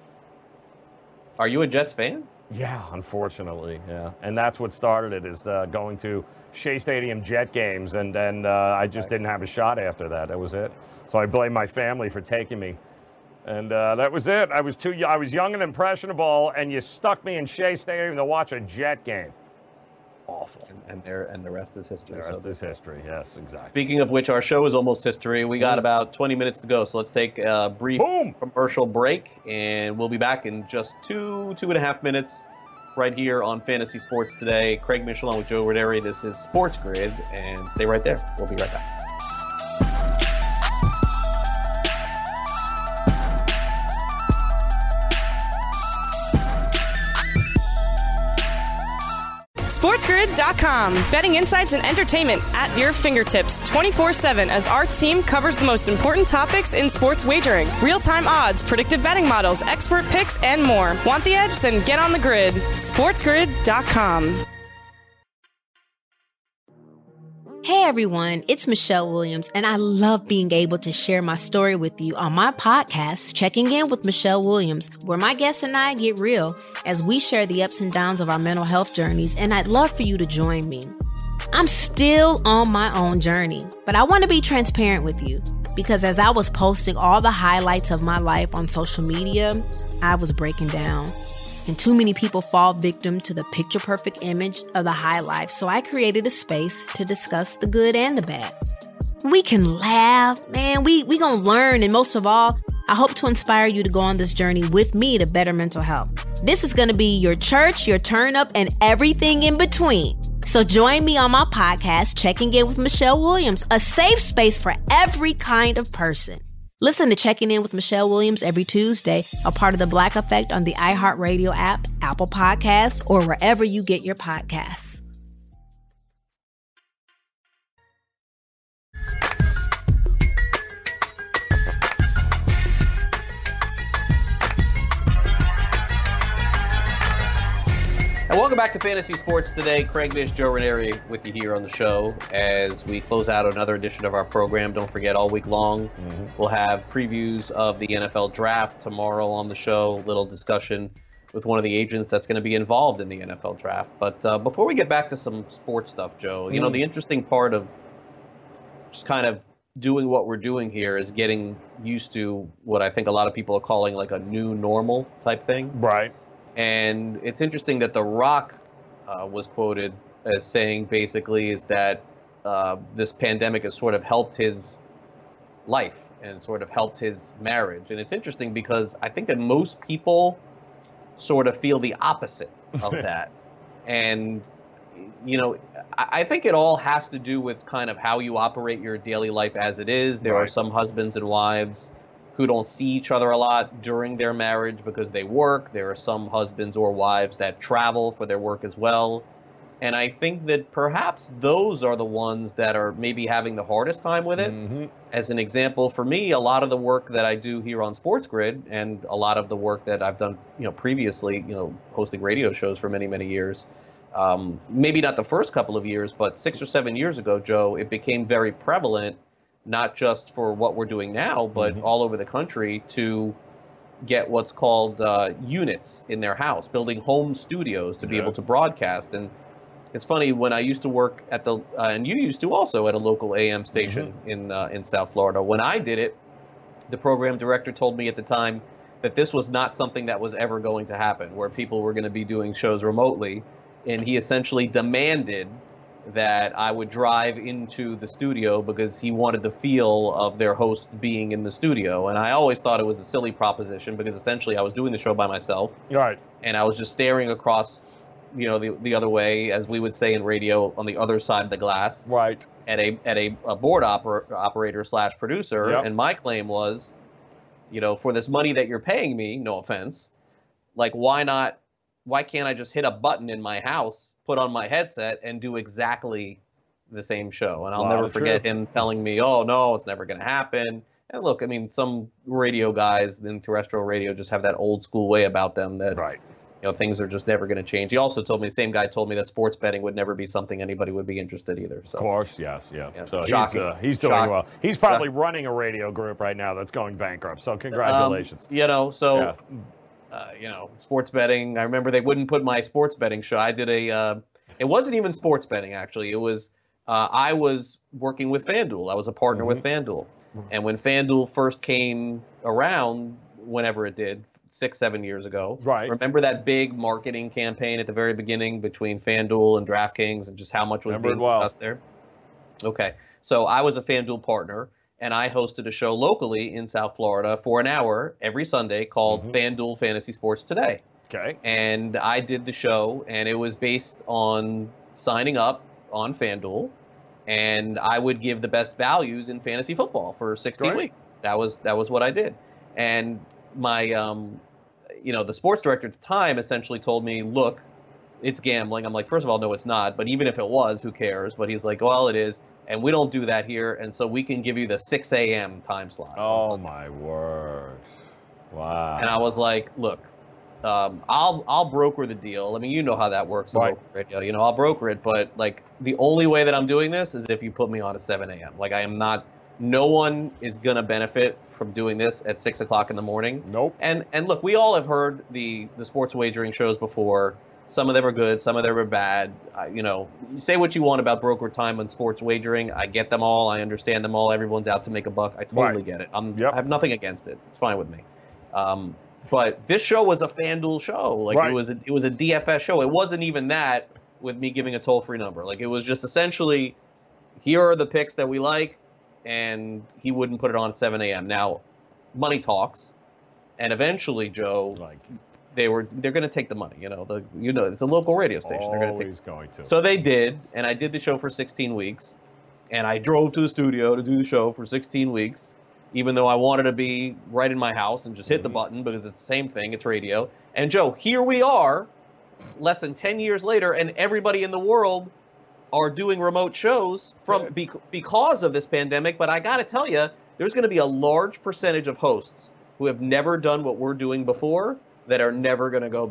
Are you a Jets fan? Yeah, unfortunately, yeah. And that's what started it, is going to Shea Stadium Jet games, and I just didn't have a shot after that. That was it. So I blame my family for taking me. And that was it. I was young and impressionable, and you stuck me in Shea Stadium to watch a Jet game. Awful. And the rest is history. The rest is history, yes, exactly. Speaking of which, our show is almost history. We got about 20 minutes to go, so let's take a brief commercial break, and we'll be back in just 2.5 minutes right here on Fantasy Sports Today. Craig Michelin with Joe Ranieri. This is Sports Grid, and stay right there. We'll be right back. SportsGrid.com. Betting insights and entertainment at your fingertips 24/7 as our team covers the most important topics in sports wagering. Real-time odds, predictive betting models, expert picks, and more. Want the edge? Then get on the grid. SportsGrid.com. Hey everyone, it's Michelle Williams, and I love being able to share my story with you on my podcast, Checking In with Michelle Williams, where my guests and I get real as we share the ups and downs of our mental health journeys, and I'd love for you to join me. I'm still on my own journey, but I want to be transparent with you because as I was posting all the highlights of my life on social media, I was breaking down. And too many people fall victim to the picture-perfect image of the high life, so I created a space to discuss the good and the bad. We can laugh, man, we gonna learn, and most of all, I hope to inspire you to go on this journey with me to better mental health. This is gonna be your church, your turn-up, and everything in between. So join me on my podcast, Checking In with Michelle Williams, a safe space for every kind of person. Listen to Checking In with Michelle Williams every Tuesday, a part of the Black Effect on the iHeartRadio app, Apple Podcasts, or wherever you get your podcasts. Well, welcome back to Fantasy Sports Today. Craig Mish, Joe Ranieri with you here on the show as we close out another edition of our program. Don't forget, all week long, we'll have previews of the NFL Draft tomorrow on the show, a little discussion with one of the agents that's going to be involved in the NFL Draft. But before we get back to some sports stuff, Joe, you know, the interesting part of just kind of doing what we're doing here is getting used to what I think a lot of people are calling like a new normal type thing. Right. And it's interesting that The Rock was quoted as saying basically is that this pandemic has sort of helped his life and sort of helped his marriage. And it's interesting because I think that most people sort of feel the opposite of that. And, you know, I think it all has to do with kind of how you operate your daily life as it is. There are some husbands and wives who don't see each other a lot during their marriage because they work. There are some husbands or wives that travel for their work as well. And I think that perhaps those are the ones that are maybe having the hardest time with it. As an example, for me, a lot of the work that I do here on Sports Grid and a lot of the work that I've done, you know, previously, you know, hosting radio shows for many, many years, maybe not the first couple of years, but 6 or 7 years ago, Joe, it became very prevalent, not just for what we're doing now, but all over the country to get what's called units in their house, building home studios to be able to broadcast. And it's funny, when I used to work at the, and you used to also at a local AM station in South Florida, when I did it, the program director told me at the time that this was not something that was ever going to happen, where people were going to be doing shows remotely. And he essentially demanded that I would drive into the studio because he wanted the feel of their host being in the studio. And I always thought it was a silly proposition because essentially I was doing the show by myself. Right. And I was just staring across, you know, the other way, as we would say in radio, on the other side of the glass. Right. At a board operator / producer. Yep. And my claim was, you know, for this money that you're paying me, no offense, like why can't I just hit a button in my house, put on my headset, and do exactly the same show? And I'll never forget him telling me, oh, no, it's never going to happen. And look, I mean, some radio guys in terrestrial radio just have that old school way about them that, you know, things are just never going to change. He also told me, the same guy told me that sports betting would never be something anybody would be interested either. So. Of course, yes, yeah. So he's Shocking. doing well. He's probably running a radio group right now that's going bankrupt. So congratulations. You know, so... you know, sports betting. I remember they wouldn't put my sports betting show. I did it wasn't even sports betting, actually. It was, I was working with FanDuel. I was a partner with FanDuel. And when FanDuel first came around, whenever it did, 6-7 years ago. Right. Remember that big marketing campaign at the very beginning between FanDuel and DraftKings and just how much was being discussed there? Okay. So I was a FanDuel partner. And I hosted a show locally in South Florida for an hour every Sunday called FanDuel Fantasy Sports Today. Okay. And I did the show, and it was based on signing up on FanDuel, and I would give the best values in fantasy football for 16 weeks. That was what I did. And my, you know, the sports director at the time essentially told me, look, it's gambling. I'm like, first of all, no, it's not. But even if it was, who cares? But he's like, well, it is. And we don't do that here, and so we can give you the 6 a.m. time slot. Oh, my word. Wow. And I was like, look, I'll broker the deal. I mean, you know how that works in local radio. You know, I'll broker it, but, like, the only way that I'm doing this is if you put me on at 7 a.m. Like, I am not – no one is going to benefit from doing this at 6 o'clock in the morning. Nope. And look, we all have heard the sports wagering shows before. Some of them are good. Some of them are bad. You know, say what you want about broker time on sports wagering. I get them all. I understand them all. Everyone's out to make a buck. I totally get it. I have nothing against it. It's fine with me. But this show was a FanDuel show. Like it was a DFS show. It wasn't even that with me giving a toll-free number. Like it was just essentially, here are the picks that we like, and he wouldn't put it on at 7 a.m. Now, money talks, and eventually, Joe. They're going to take the money, you know. It's a local radio station. They're going to. So they did, and I did the show for 16 weeks, and I drove to the studio to do the show for 16 weeks, even though I wanted to be right in my house and just hit the button because it's the same thing. It's radio. And Joe, here we are, less than 10 years later, and everybody in the world are doing remote shows because of this pandemic. But I got to tell you, there's going to be a large percentage of hosts who have never done what we're doing before that are never going to go back.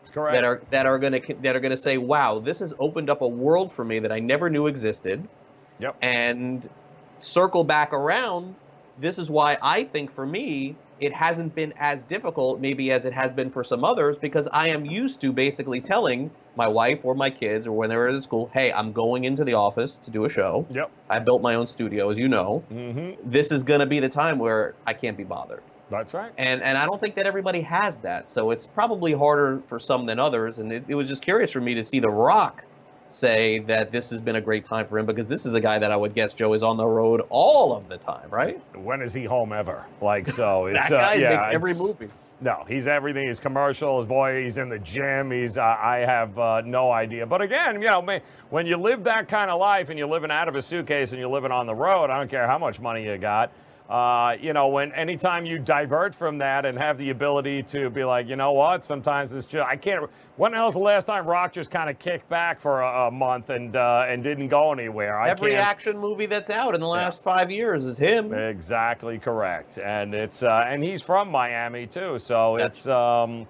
correct. that are going to say, wow, this has opened up a world for me that I never knew existed. Yep. And circle back around. This is why I think for me, it hasn't been as difficult maybe as it has been for some others, because I am used to basically telling my wife or my kids or when they're at school, hey, I'm going into the office to do a show. Yep. I built my own studio, as you know. Mm-hmm. This is going to be the time where I can't be bothered. That's right. And I don't think that everybody has that. So it's probably harder for some than others. And it was just curious for me to see The Rock say that this has been a great time for him, because this is a guy that I would guess, Joe, is on the road all of the time, right? When is he home ever? Like, so it's that guy makes every movie. No, he's everything. He's commercial. His boy, he's in the gym. He's I have no idea. But again, you know, when you live that kind of life and you're living out of a suitcase and you're living on the road, I don't care how much money you got. You know, anytime you divert from that and have the ability to be like, you know what, sometimes it's just, I can't. When the hell's the last time Rock just kind of kicked back for a month and didn't go anywhere? Every action movie that's out in the last 5 years is him. Exactly correct, and it's and he's from Miami too, so it's an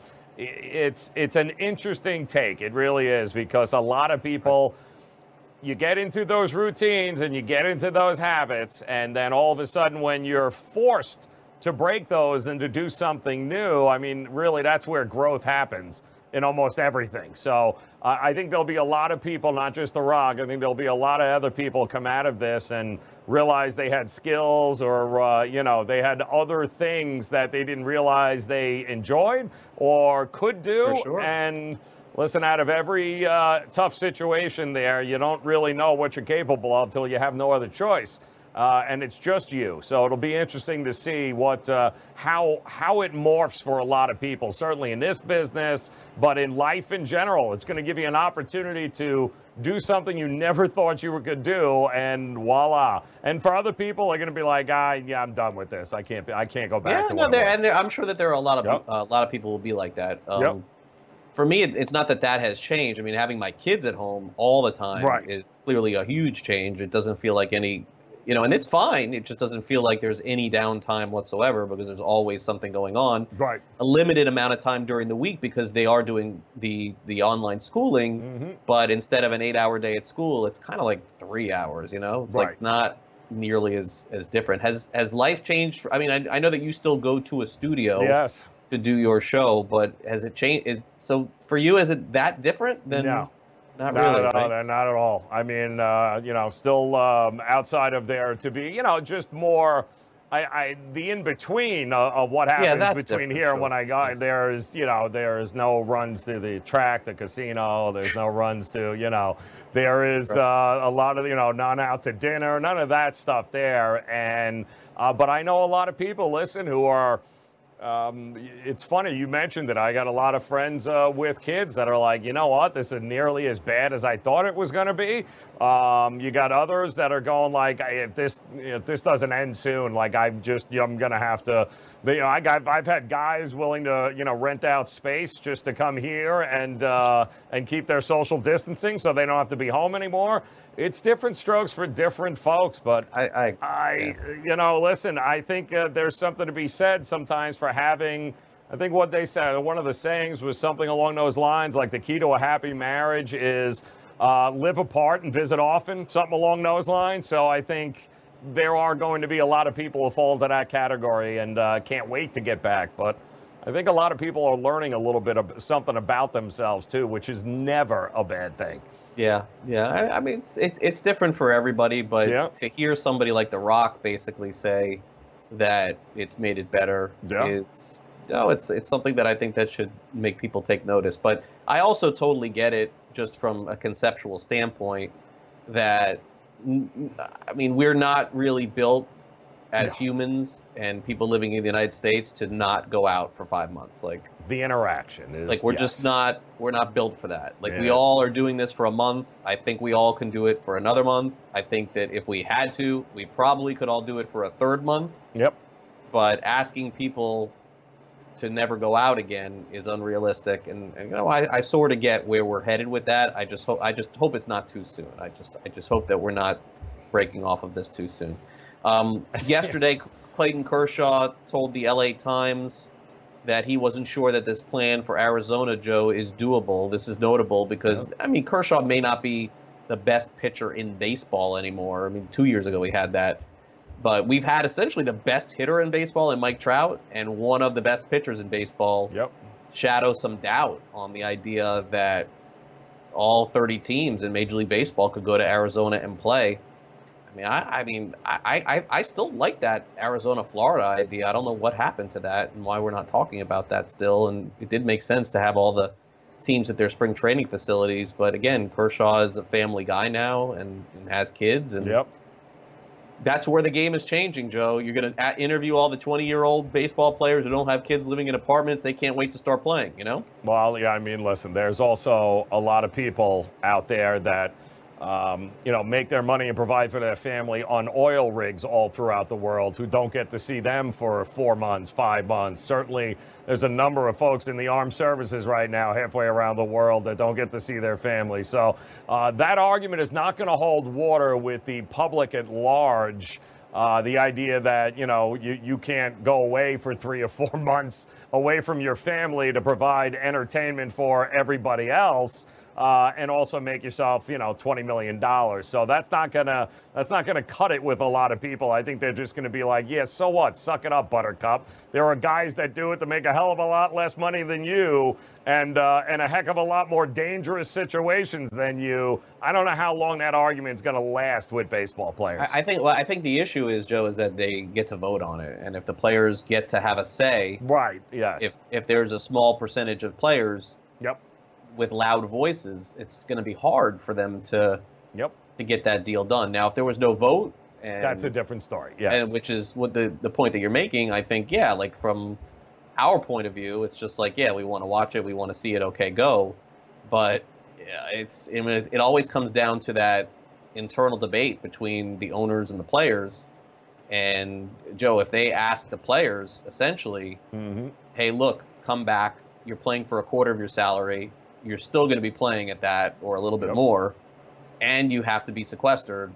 interesting take. It really is, because a lot of people. You get into those routines and you get into those habits, and then all of a sudden when you're forced to break those and to do something new, I mean, really, that's where growth happens in almost everything. So I think there'll be a lot of people, not just The Rock, I think there'll be a lot of other people come out of this and realize they had skills or, you know, they had other things that they didn't realize they enjoyed or could do. For sure. And listen, out of every tough situation there, you don't really know what you're capable of until you have no other choice. And it's just you. So it'll be interesting to see what how it morphs for a lot of people, certainly in this business, but in life in general. It's going to give you an opportunity to do something you never thought you could do, and voila. And for other people, they're going to be like, yeah, I'm done with this. I can't go back to what it was. I'm sure that there are a lot of people will be like that. For me, it's not that has changed. I mean, having my kids at home all the time is clearly a huge change. It doesn't feel like any, you know, and it's fine. It just doesn't feel like there's any downtime whatsoever, because there's always something going on. Right. A limited amount of time during the week, because they are doing the online schooling, but instead of an 8-hour day at school, it's kind of like 3 hours, you know? It's like not nearly as different. Has life changed? I mean, I know that you still go to a studio. Yes. To do your show, but has it changed? So for you, is it that different? Then no, not really. Right? Not at all. I mean, you know, still outside of there to be, you know, just more. The in between of what happens between here and when I got there is, you know, there's no runs to the track, the casino. There's no runs to, you know, there is a lot of, you know, none out to dinner, none of that stuff there. And but I know a lot of people, listen, who are. It's funny you mentioned it. I got a lot of friends with kids that are like, you know what, this is nearly as bad as I thought it was going to be. You got others that are going like, if this doesn't end soon, like I'm going to have to. You know, I've had guys willing to, you know, rent out space just to come here and keep their social distancing so they don't have to be home anymore. It's different strokes for different folks, but you know, listen, I think there's something to be said sometimes for having. I think what they said, one of the sayings was something along those lines, like the key to a happy marriage is live apart and visit often, something along those lines. So I think there are going to be a lot of people who fall into that category and can't wait to get back. But I think a lot of people are learning a little bit of something about themselves too, which is never a bad thing. Yeah. I mean, it's different for everybody, but to hear somebody like The Rock basically say that it's made it better is, you know, it's something that I think that should make people take notice. But I also totally get it just from a conceptual standpoint that, I mean, we're not really built as humans and people living in the United States to not go out for 5 months. Like the interaction is like we're not built for that. Like we all are doing this for a month. I think we all can do it for another month. I think that if we had to, we probably could all do it for a third month. Yep. But asking people to never go out again is unrealistic, and you know, I sort of get where we're headed with that. I just hope it's not too soon. I just hope that we're not breaking off of this too soon. Yesterday, Clayton Kershaw told the LA Times that he wasn't sure that this plan for Arizona, Joe, is doable. This is notable because, I mean, Kershaw may not be the best pitcher in baseball anymore. I mean, 2 years ago we had that. But we've had essentially the best hitter in baseball in Mike Trout and one of the best pitchers in baseball shadow some doubt on the idea that all 30 teams in Major League Baseball could go to Arizona and play. I still like that Arizona-Florida idea. I don't know what happened to that and why we're not talking about that still. And it did make sense to have all the teams at their spring training facilities. But again, Kershaw is a family guy now and has kids. And that's where the game is changing, Joe. You're going to interview all the 20-year-old baseball players who don't have kids living in apartments. They can't wait to start playing, you know? Well, yeah, I mean, listen, there's also a lot of people out there that make their money and provide for their family on oil rigs all throughout the world who don't get to see them for 4 months, 5 months. Certainly, there's a number of folks in the armed services right now halfway around the world that don't get to see their family. So that argument is not going to hold water with the public at large. The idea that, you can't go away for 3 or 4 months away from your family to provide entertainment for everybody else. And also make yourself, $20 million. So that's not gonna cut it with a lot of people. I think they're just gonna be like, yeah, so what? Suck it up, Buttercup. There are guys that do it to make a hell of a lot less money than you, and a heck of a lot more dangerous situations than you. I don't know how long that argument's gonna last with baseball players. I think the issue is, Joe, is that they get to vote on it, and if the players get to have a say, right? Yes. If there's a small percentage of players, with loud voices, it's going to be hard for them to get that deal done. Now, if there was no vote, and that's a different story. Yes, and which is what the point that you're making. I think, like from our point of view, it's just like, we want to watch it, we want to see it. Okay, go. But it always comes down to that internal debate between the owners and the players. And Joe, if they ask the players essentially, hey, look, come back. You're playing for a quarter of your salary. You're still going to be playing at that or a little bit more, and you have to be sequestered.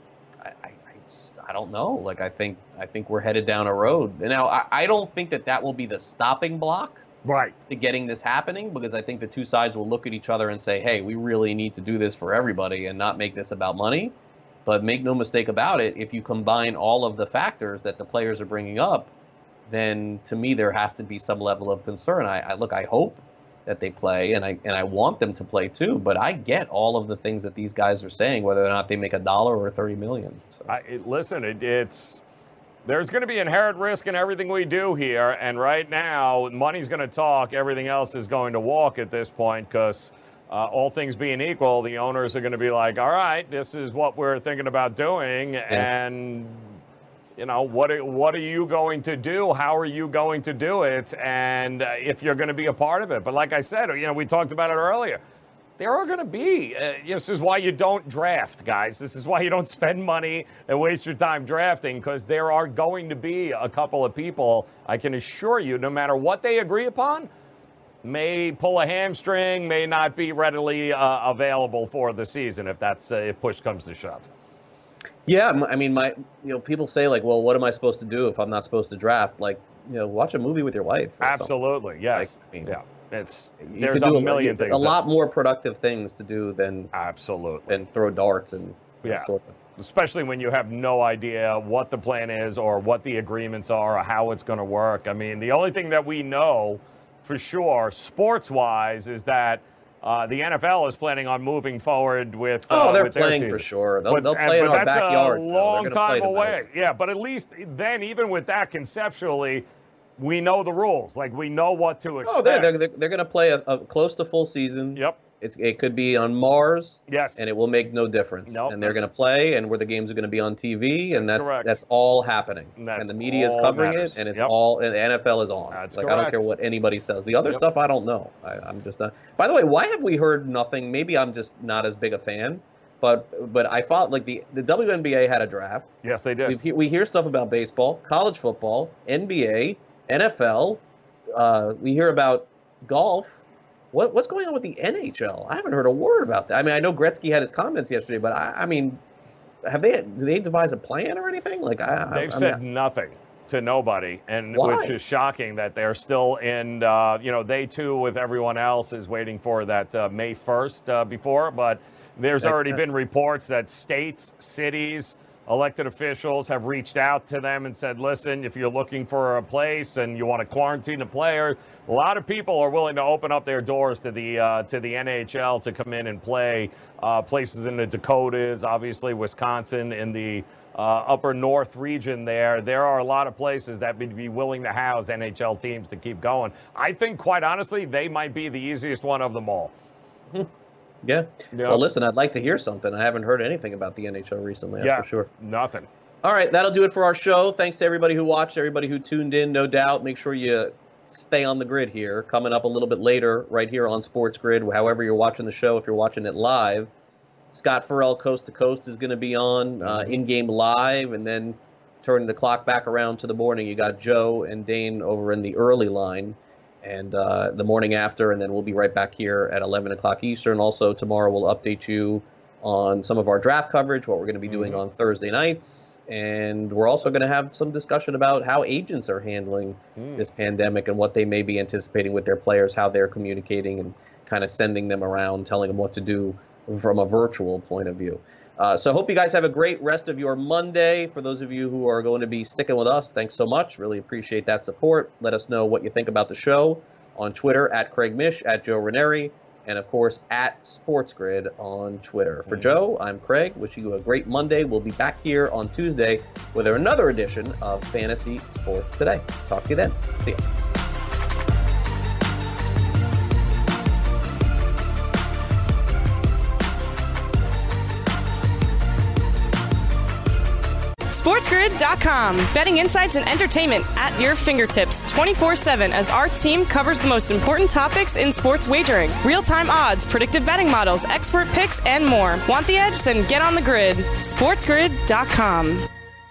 I don't know. Like, I think we're headed down a road. And now I don't think that will be the stopping block to getting this happening, because I think the two sides will look at each other and say, hey, we really need to do this for everybody and not make this about money. But make no mistake about it, if you combine all of the factors that the players are bringing up, then to me there has to be some level of concern. I hope that they play, and I want them to play too. But I get all of the things that these guys are saying, whether or not they make $1 or $30 million. So. There's going to be inherent risk in everything we do here, and right now money's going to talk. Everything else is going to walk at this point, because all things being equal, the owners are going to be like, all right, this is what we're thinking about doing, and what are you going to do? How are you going to do it? And if you're going to be a part of it. But like I said, we talked about it earlier. There are going to be, this is why you don't draft, guys. This is why you don't spend money and waste your time drafting, because there are going to be a couple of people, I can assure you, no matter what they agree upon, may pull a hamstring, may not be readily available for the season if push comes to shove. Yeah, I mean, people say, like, well, what am I supposed to do if I'm not supposed to draft? Like, watch a movie with your wife. Absolutely, yes. There's a million things. A lot more productive things to do than throw darts and sort of. Especially when you have no idea what the plan is or what the agreements are or how it's going to work. I mean, the only thing that we know for sure, sports-wise, is that the NFL is planning on moving forward with. They're playing for sure. They'll play in our backyard. That's a long time away. Yeah, but at least then, even with that, conceptually, we know the rules. Like, we know what to expect. They're going to play a close to full season. Yep. It could be on Mars. Yes. And it will make no difference. Nope. And they're going to play, and where the games are going to be on TV, and that's all happening. And the media is covering it, and it's all, and the NFL is on. That's correct. I don't care what anybody says. The other stuff, I don't know. I'm just not. By the way, why have we heard nothing? Maybe I'm just not as big a fan. But I thought, like, the WNBA had a draft. Yes, they did. We hear stuff about baseball, college football, NBA, NFL. We hear about golf. What's going on with the NHL? I haven't heard a word about that. I mean, I know Gretzky had his comments yesterday, but I mean, do they devise a plan or anything? Like, they've said nothing. to nobody, and Why? which is shocking that they're still in, they too, with everyone else, is waiting for that May 1st before, but there's already been reports that states, cities, elected officials have reached out to them and said, listen, if you're looking for a place and you want to quarantine a player, a lot of people are willing to open up their doors to the NHL to come in and play. Places in the Dakotas, obviously Wisconsin, in the upper north region there are a lot of places that would be willing to house NHL teams to keep going. I think, quite honestly, they might be the easiest one of them all. Yeah. Well, listen, I'd like to hear something. I haven't heard anything about the NHL recently, that's for sure. Nothing. All right, that'll do it for our show. Thanks to everybody who watched, everybody who tuned in, no doubt. Make sure you stay on the grid here. Coming up a little bit later, right here on Sports Grid, however you're watching the show, if you're watching it live, Scott Farrell, Coast to Coast, is going to be on in-game live, and then turning the clock back around to the morning. You got Joe and Dane over in the early line, and the morning after, and then we'll be right back here at 11 o'clock Eastern. Also, tomorrow we'll update you on some of our draft coverage, what we're going to be doing on Thursday nights, and we're also going to have some discussion about how agents are handling this pandemic and what they may be anticipating with their players, how they're communicating and kind of sending them around, telling them what to do from a virtual point of view. So hope you guys have a great rest of your Monday. For those of you who are going to be sticking with us, thanks so much. Really appreciate that support. Let us know what you think about the show on Twitter, at Craig Mish, at Joe Ranieri, and of course at SportsGrid on Twitter. For Joe, I'm Craig. Wishing you a great Monday. We'll be back here on Tuesday with another edition of Fantasy Sports Today. Talk to you then. See ya. SportsGrid.com. Betting insights and entertainment at your fingertips 24/7 as our team covers the most important topics in sports wagering. Real-time odds, predictive betting models, expert picks, and more. Want the edge? Then get on the grid. SportsGrid.com.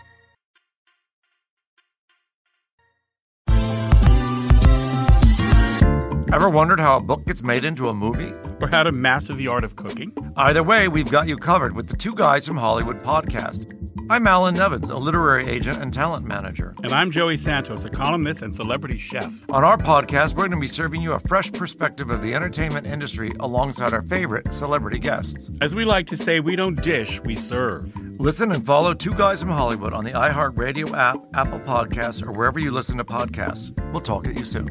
Ever wondered how a book gets made into a movie? Or how to master the art of cooking? Either way, we've got you covered with the Two Guys from Hollywood podcast. I'm Alan Nevins, a literary agent and talent manager. And I'm Joey Santos, a columnist and celebrity chef. On our podcast, we're going to be serving you a fresh perspective of the entertainment industry alongside our favorite celebrity guests. As we like to say, we don't dish, we serve. Listen and follow Two Guys from Hollywood on the iHeartRadio app, Apple Podcasts, or wherever you listen to podcasts. We'll talk at you soon.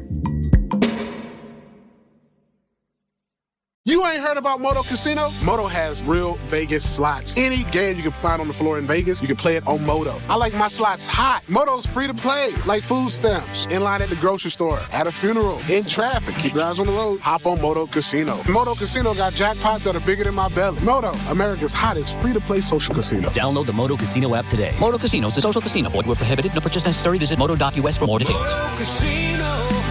You ain't heard about Moto Casino? Moto has real Vegas slots. Any game you can find on the floor in Vegas, you can play it on Moto. I like my slots hot. Moto's free to play, like food stamps. In line at the grocery store, at a funeral, in traffic. Keep your eyes on the road. Hop on Moto Casino. Moto Casino got jackpots that are bigger than my belly. Moto, America's hottest free-to-play social casino. Download the Moto Casino app today. Moto Casino is a social casino. Void where prohibited. No purchase necessary. Visit moto.us for more details. Moto Casino.